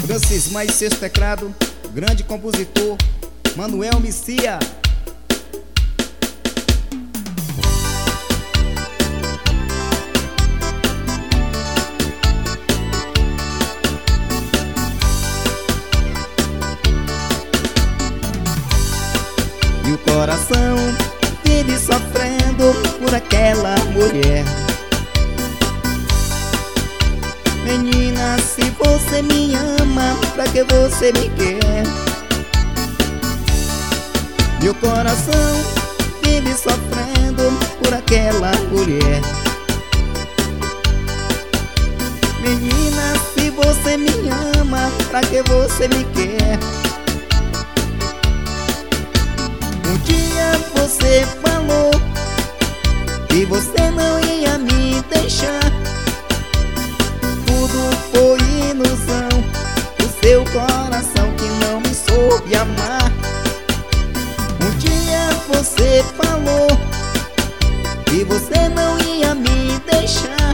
Francis Mais sexto teclado, grande compositor, Manuel Misia. E o coração vive sofrendo por aquela mulher. Menina, se você me ama, pra que você me quer? Meu coração vive sofrendo por aquela mulher. Menina, se você me ama, pra que você me quer? Um dia você falou que você não ia me deixar. Tudo foi ilusão do seu coração que não me soube amar. Um dia você falou que você não ia me deixar.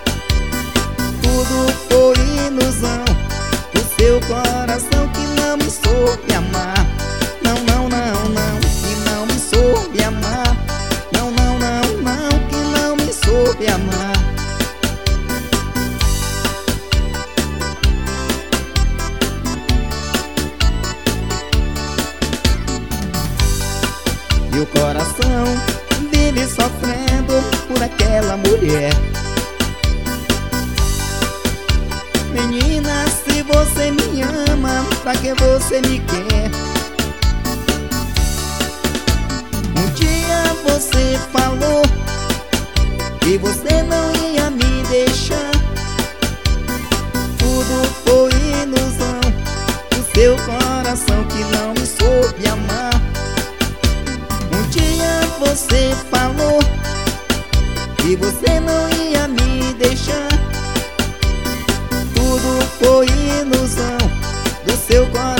Tudo foi ilusão do seu coração que não me soube amar. Não, não, não, não, que não me soube amar. Não, não, não, não, que não me soube amar. E o coração vive sofrendo por aquela mulher. Menina, se você me ama, pra que você me quer? Um dia você falou que você não ia me deixar. Tudo foi ilusão do seu coração que não me soube amar. Um dia você falou que você não ia me deixar. Tudo foi ilusão do seu coração